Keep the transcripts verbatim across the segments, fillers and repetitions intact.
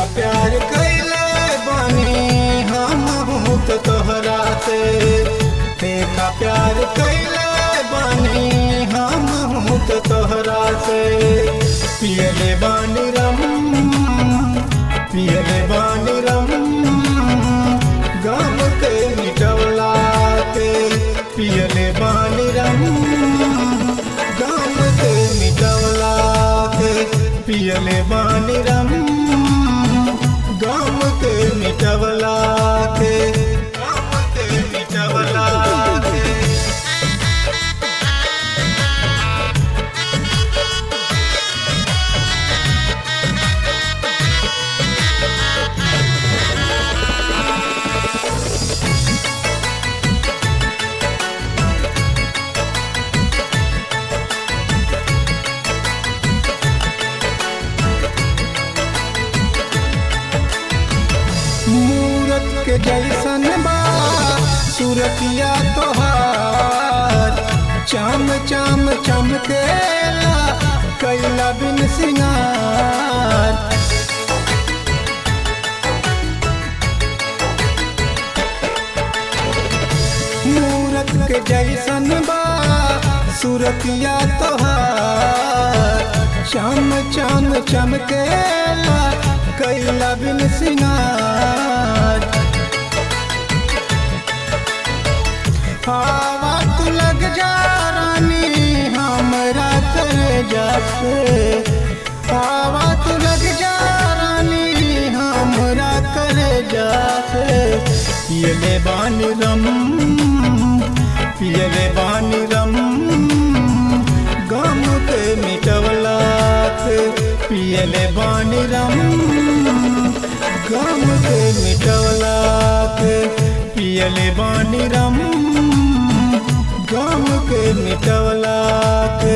प्यार कैले बानी हम तो तोहरा से, देखा प्यार कैले बानी हम तो तोहरा से। पियले बानी रम पियले बानी रम गम के मिटवला के, पियले बानी रम गम के मिटवला के, पियले बानी रम गम के मिटवला के, गम के मिटवला के। मूरत के जैसन बा सूरतिया तोहार, चाम चाम चमकेला कैला बिन सिंगार। मूरत के जैसन बा सूरतिया तोहार, चाम चाम चमकेला कैला बिन सिंगार। हवा तू लग जा रानी हमरा तेरे जासे, हवा तू लग जा रानी हमरा तेरे जासे। पियले बानी रम पियले बानी रम गम के मिटवला के, पियले बानी रम गम के मिटवला के, पियले बानी रम गम के मिटवला के।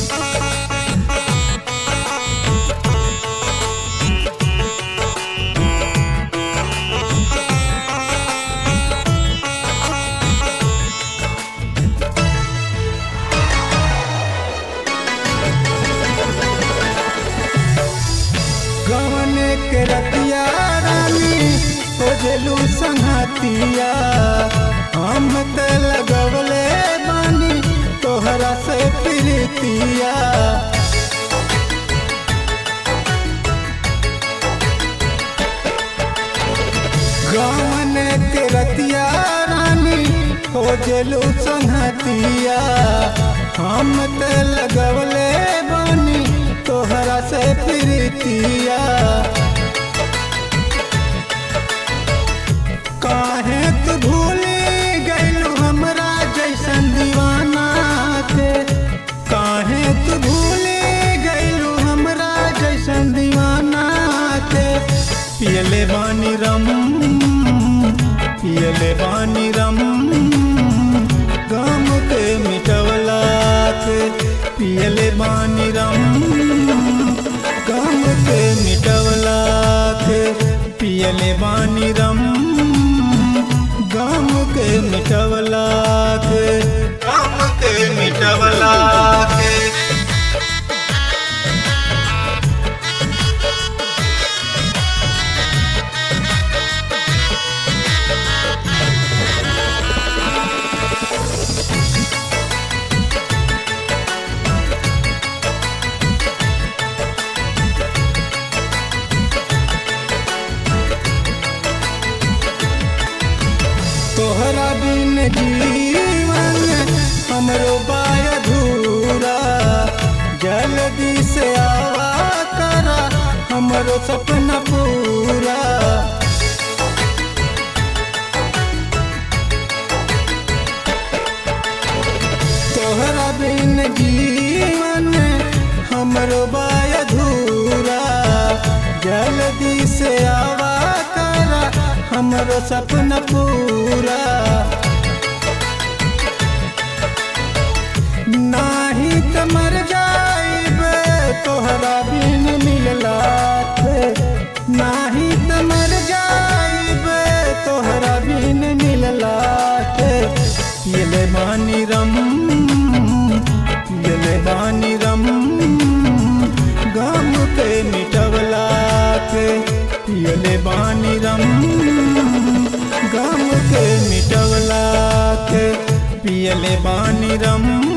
गवने के रतिया रानी ओझलू संगतिया, हम त लगवले बानी तोहरा से प्रीतिया। गवने के रतिया रानी ओझलू संगतिया, हम त लगवले बानी तोहरा से प्रीतिया। काहे तू भूली गइलू हमरा जैसन दीवाना के, काहे तू भूली गइलू हमरा जैसन दीवाना के। पियले बानी रम पियले बानी रम गम के मिटवला के, पियले बानी रम गम के मिटवला के, पियले बानी रम गम के मिटवला के, गम के मिटवला के। तोहरा बिन जीवन हमरो बाय अधूरा, जल्दी से आवा करा हमरो सपना पूरा। तोहरा बिन जीवन हमरो बाय अधूरा, जल्दी से आवा करा हमरो सपना पूरा। नाही त मर जाइब तोहरा बिन मिलला के, नाही त मर जाइब तोहरा बिन मिलला के। पियले बानी रम पियले बानी रम गम के मिटवला के, पियले बानी रम गम के मिटवला के पियले बानी रम